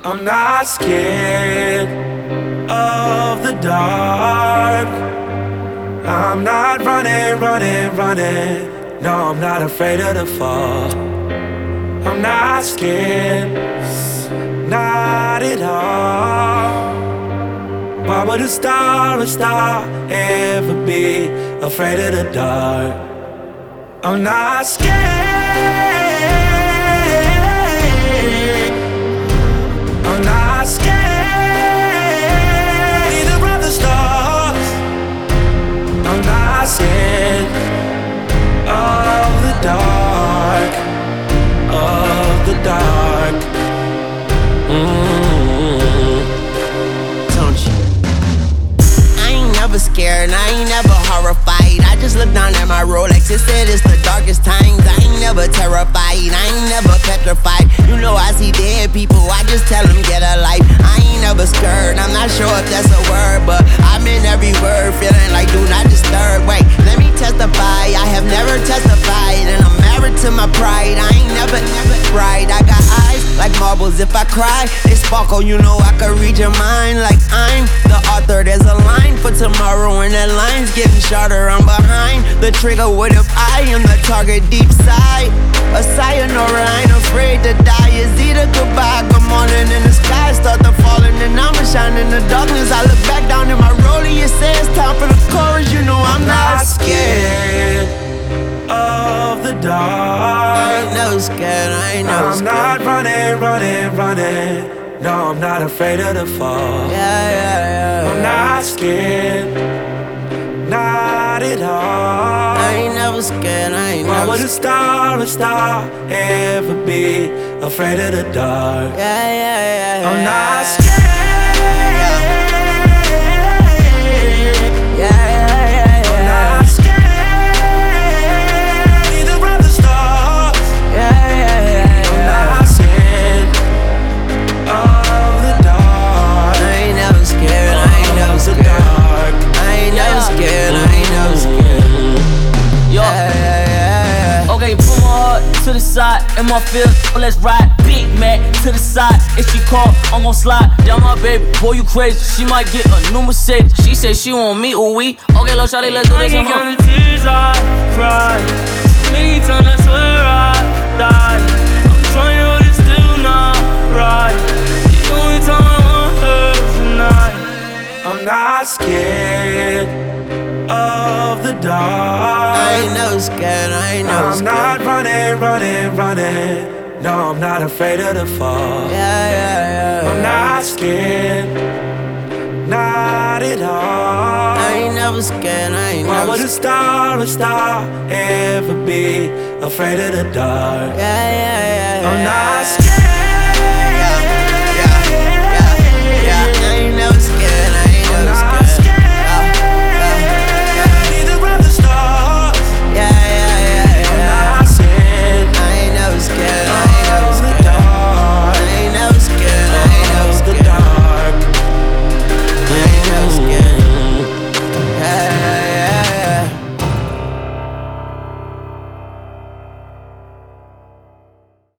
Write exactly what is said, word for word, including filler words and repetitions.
I'm not scared of the dark. I'm not running, running, running. No, I'm not afraid of the fall. I'm not scared, not at all. Why would a star, a star ever be afraid of the dark? I'm not scared. I'm not scared either of the stars. I'm not scared of the dark, of the dark. Mm-hmm. Don't you? I ain't never scared, I ain't never horrified. I just look down at my Rolex, it said it's the darkest times. I ain't never terrified, I ain't never petrified. You know I see dead people, I just tell them get a life. I ain't never scared, I'm not sure if that's a word, but I'm in every word, feeling like do not disturb. Wait, let me testify, I have never testified, and I'm married to my pride. I ain't never, never cried. I got eyes like marbles, if I cry, they sparkle. You know I can read your mind like I'm the author. There's a line for tomorrow, and that line's getting shorter. I'm behind the trigger, what if I am the target deep side? A sayonara, I ain't afraid to die. It's either goodbye, good morning, and the sky start to falling, and I'ma shine in the darkness. I look back down in my rollie, it says time for the chorus. You know I'm not scared of the dark. I ain't never scared, I ain't never I'm scared. not running, running, running. No, I'm not afraid of the fall. Yeah, yeah, yeah. I'm not scared, not at all. I ain't never scared, I ain't Why never would a scared. star, a star ever be afraid of the dark? Yeah, yeah, yeah, yeah. I'm not scared. Yeah, yeah, yeah, I'm yeah. not scared either of the stars. Yeah, yeah, yeah, I'm yeah. not scared of the dark. I ain't never scared, I ain't never Of the scared. dark. I ain't never scared, I ain't never scared. Yo, Yeah, yeah, yeah, yeah. okay, put my heart to the side, in my field, let's ride. Big Mac to the side, if she call, I'm gon' slide. Down my baby, boy, you crazy. She might get a new Mercedes. She said she want me, ooh we. Okay, little shawty, let's do this. I can't count the tears I cry. Many times I swear I died. I'm trying, but it's still not right. The only time I want her tonight. I'm not scared of the dark. I ain't never scared, I ain't never I'm scared. not running, running, running. No, I'm not afraid of the fall. Yeah, yeah, yeah. I'm not scared, not at all. I ain't never scared, I ain't Why never would a scared. star, a star ever be afraid of the dark? Yeah, yeah, yeah, yeah. I'm not scared.